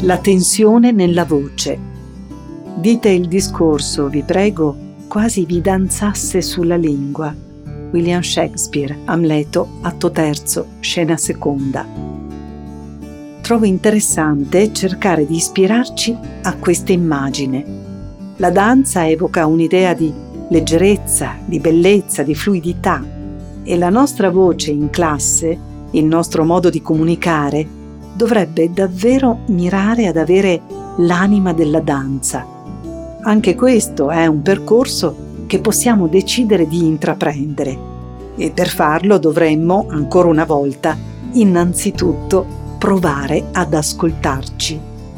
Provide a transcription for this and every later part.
La tensione nella voce. Dite il discorso, vi prego, quasi vi danzasse sulla lingua. William Shakespeare, Amleto, atto terzo, scena seconda. Trovo interessante cercare di ispirarci a questa immagine. La danza evoca un'idea di leggerezza, di bellezza, di fluidità, e la nostra voce in classe, il nostro modo di comunicare, dovrebbe davvero mirare ad avere l'anima della danza. Anche questo è un percorso che possiamo decidere di intraprendere, e per farlo dovremmo, ancora una volta, innanzitutto provare ad ascoltarci.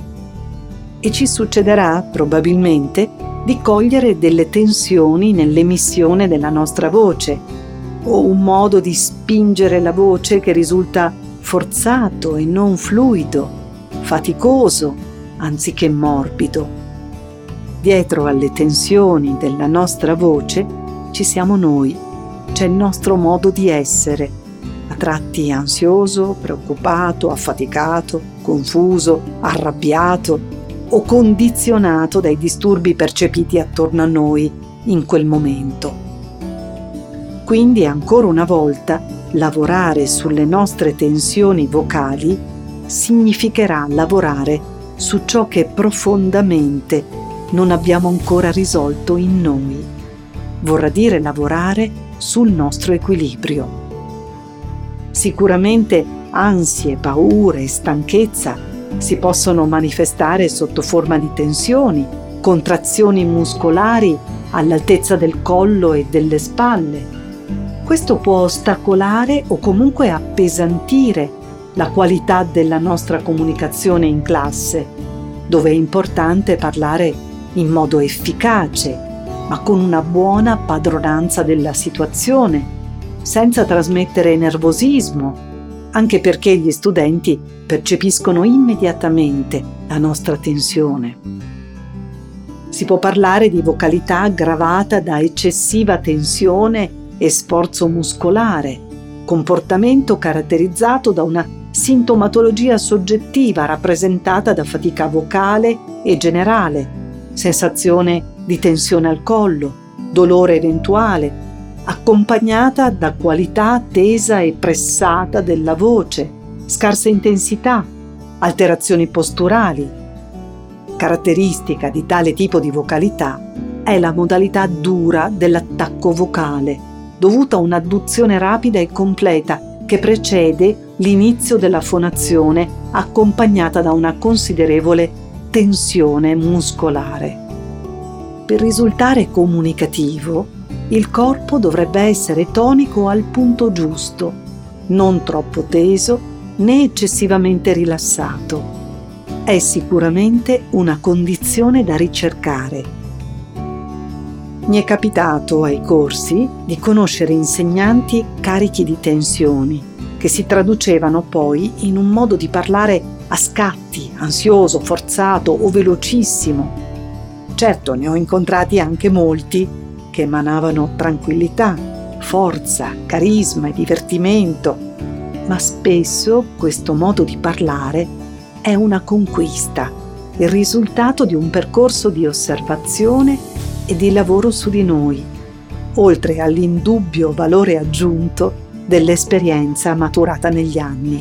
E ci succederà, probabilmente, di cogliere delle tensioni nell'emissione della nostra voce, o un modo di spingere la voce che risulta forzato e non fluido, faticoso anziché morbido. Dietro alle tensioni della nostra voce ci siamo noi, c'è il nostro modo di essere, a tratti ansioso, preoccupato, affaticato, confuso, arrabbiato o condizionato dai disturbi percepiti attorno a noi in quel momento. Quindi, ancora una volta, lavorare sulle nostre tensioni vocali significherà lavorare su ciò che profondamente non abbiamo ancora risolto in noi. Vorrà dire lavorare sul nostro equilibrio. Sicuramente ansie, paure e stanchezza si possono manifestare sotto forma di tensioni, contrazioni muscolari all'altezza del collo e delle spalle. Questo può ostacolare o comunque appesantire la qualità della nostra comunicazione in classe, dove è importante parlare in modo efficace, ma con una buona padronanza della situazione, senza trasmettere nervosismo, anche perché gli studenti percepiscono immediatamente la nostra tensione. Si può parlare di vocalità aggravata da eccessiva tensione e sforzo muscolare, comportamento caratterizzato da una sintomatologia soggettiva rappresentata da fatica vocale e generale, sensazione di tensione al collo, dolore eventuale, accompagnata da qualità tesa e pressata della voce, scarsa intensità, alterazioni posturali. Caratteristica di tale tipo di vocalità è la modalità dura dell'attacco vocale, dovuta a un'adduzione rapida e completa che precede l'inizio della fonazione, accompagnata da una considerevole tensione muscolare. Per risultare comunicativo, il corpo dovrebbe essere tonico al punto giusto, non troppo teso né eccessivamente rilassato. È sicuramente una condizione da ricercare. Mi è capitato ai corsi di conoscere insegnanti carichi di tensioni, che si traducevano poi in un modo di parlare a scatti, ansioso, forzato o velocissimo. Certo, ne ho incontrati anche molti che emanavano tranquillità, forza, carisma e divertimento, ma spesso questo modo di parlare è una conquista, il risultato di un percorso di osservazione e di lavoro su di noi, oltre all'indubbio valore aggiunto dell'esperienza maturata negli anni.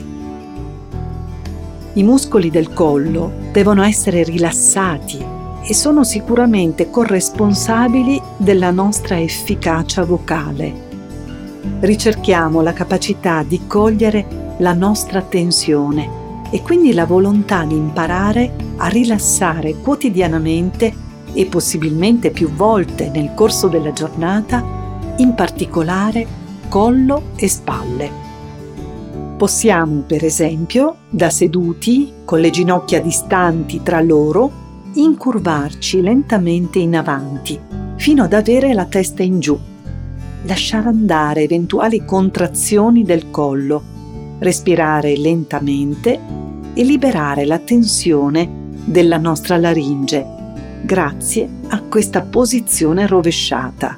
I muscoli del collo devono essere rilassati e sono sicuramente corresponsabili della nostra efficacia vocale. Ricerchiamo la capacità di cogliere la nostra tensione e quindi la volontà di imparare a rilassare quotidianamente e possibilmente più volte nel corso della giornata, in particolare collo e spalle. Possiamo, per esempio, da seduti, con le ginocchia distanti tra loro, incurvarci lentamente in avanti, fino ad avere la testa in giù. Lasciare andare eventuali contrazioni del collo, respirare lentamente e liberare la tensione della nostra laringe, grazie a questa posizione rovesciata.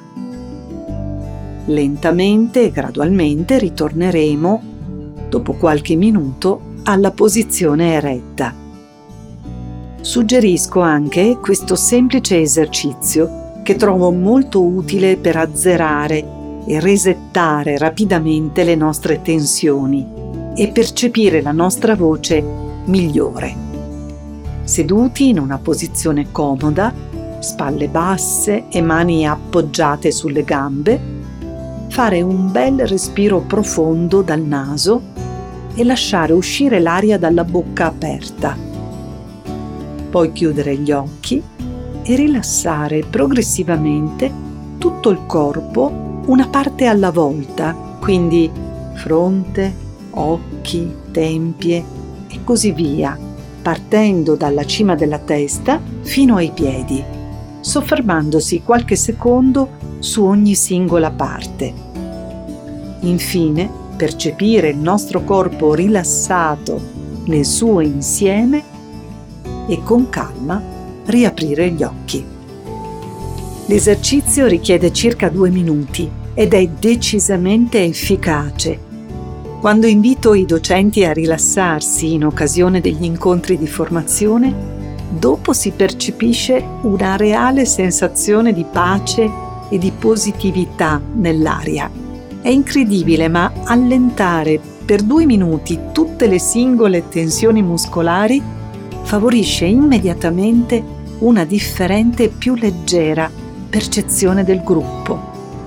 Lentamente e gradualmente ritorneremo, dopo qualche minuto, alla posizione eretta. Suggerisco anche questo semplice esercizio che trovo molto utile per azzerare e resettare rapidamente le nostre tensioni e percepire la nostra voce migliore. Seduti in una posizione comoda, spalle basse e mani appoggiate sulle gambe, fare un bel respiro profondo dal naso e lasciare uscire l'aria dalla bocca aperta. Poi chiudere gli occhi e rilassare progressivamente tutto il corpo, una parte alla volta, quindi fronte, occhi, tempie e così via, partendo dalla cima della testa fino ai piedi, soffermandosi qualche secondo su ogni singola parte. Infine, percepire il nostro corpo rilassato nel suo insieme e con calma riaprire gli occhi. L'esercizio richiede circa 2 minuti ed è decisamente efficace. Quando invito i docenti a rilassarsi in occasione degli incontri di formazione, dopo si percepisce una reale sensazione di pace e di positività nell'aria. È incredibile, ma allentare per 2 minuti tutte le singole tensioni muscolari favorisce immediatamente una differente e più leggera percezione del gruppo.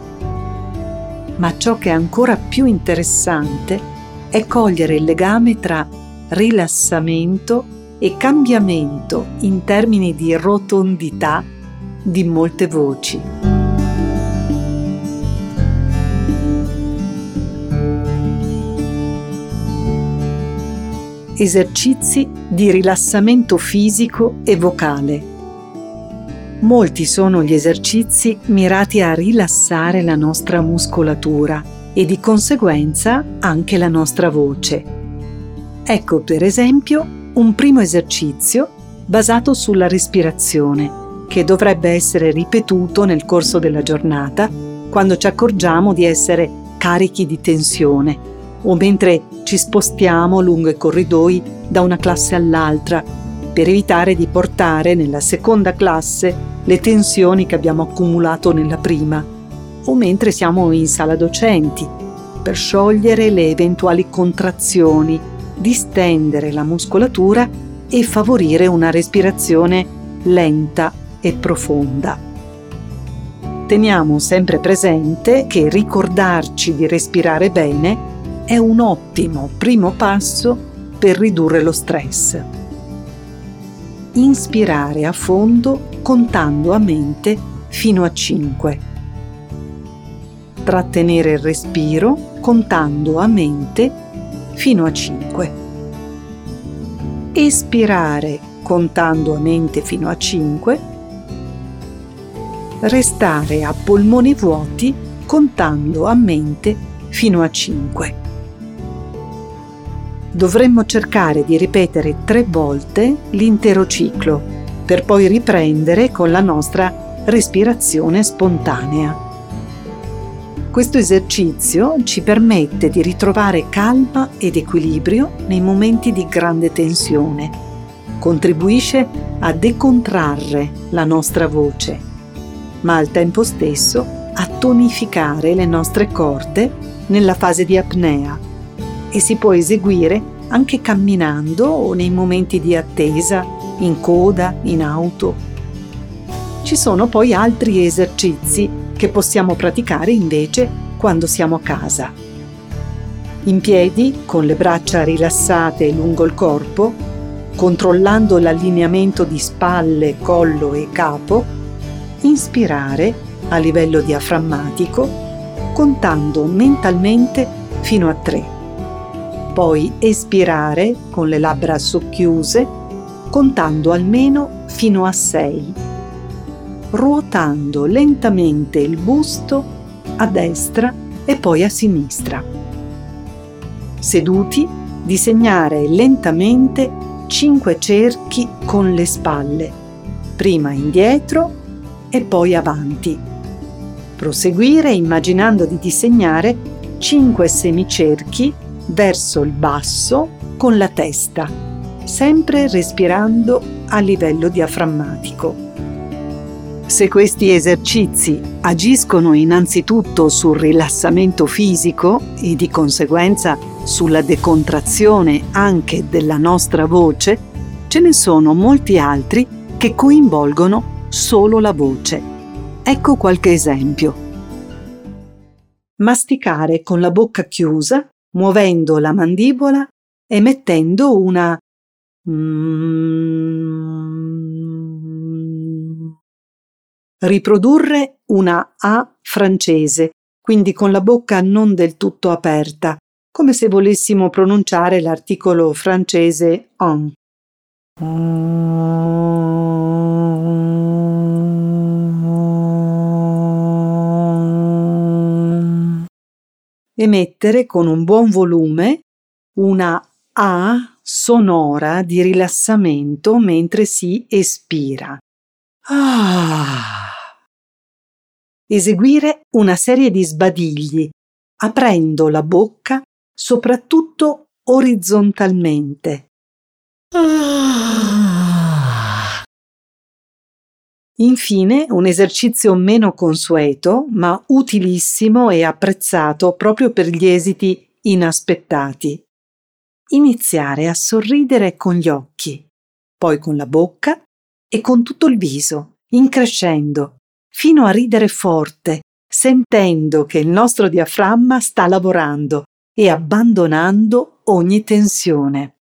Ma ciò che è ancora più interessante è cogliere il legame tra rilassamento e cambiamento in termini di rotondità di molte voci. Esercizi di rilassamento fisico e vocale. Molti sono gli esercizi mirati a rilassare la nostra muscolatura e di conseguenza anche la nostra voce. Ecco per esempio un primo esercizio basato sulla respirazione, che dovrebbe essere ripetuto nel corso della giornata quando ci accorgiamo di essere carichi di tensione o mentre ci spostiamo lungo i corridoi da una classe all'altra per evitare di portare nella seconda classe le tensioni che abbiamo accumulato nella prima, o mentre siamo in sala docenti per sciogliere le eventuali contrazioni, distendere la muscolatura e favorire una respirazione lenta e profonda. Teniamo sempre presente che ricordarci di respirare bene è un ottimo primo passo per ridurre lo stress. Inspirare a fondo contando a mente fino a 5. Trattenere il respiro contando a mente fino a 5. Espirare contando a mente fino a 5. Restare a polmoni vuoti contando a mente fino a 5. Dovremmo cercare di ripetere 3 volte l'intero ciclo, per poi riprendere con la nostra respirazione spontanea. Questo esercizio ci permette di ritrovare calma ed equilibrio nei momenti di grande tensione. Contribuisce a decontrarre la nostra voce, ma al tempo stesso a tonificare le nostre corde nella fase di apnea, e si può eseguire anche camminando o nei momenti di attesa, in coda, in auto. Ci sono poi altri esercizi che possiamo praticare invece quando siamo a casa. In piedi, con le braccia rilassate lungo il corpo, controllando l'allineamento di spalle, collo e capo, inspirare a livello diaframmatico, contando mentalmente fino a 3. Poi espirare con le labbra socchiuse, contando almeno fino a 6, ruotando lentamente il busto a destra e poi a sinistra. Seduti, disegnare lentamente 5 cerchi con le spalle, prima indietro e poi avanti. Proseguire immaginando di disegnare 5 semicerchi verso il basso con la testa sempre respirando a livello diaframmatico. Se questi esercizi agiscono innanzitutto sul rilassamento fisico e di conseguenza sulla decontrazione anche della nostra voce, ce ne sono molti altri che coinvolgono solo la voce. Ecco qualche esempio. Masticare con la bocca chiusa, muovendo la mandibola, emettendo una riprodurre una A francese, quindi con la bocca non del tutto aperta, come se volessimo pronunciare l'articolo francese en. Emettere con un buon volume una A sonora di rilassamento mentre si espira. Eseguire una serie di sbadigli, aprendo la bocca soprattutto orizzontalmente. Infine, un esercizio meno consueto, ma utilissimo e apprezzato proprio per gli esiti inaspettati. Iniziare a sorridere con gli occhi, poi con la bocca e con tutto il viso, increscendo, fino a ridere forte, sentendo che il nostro diaframma sta lavorando e abbandonando ogni tensione.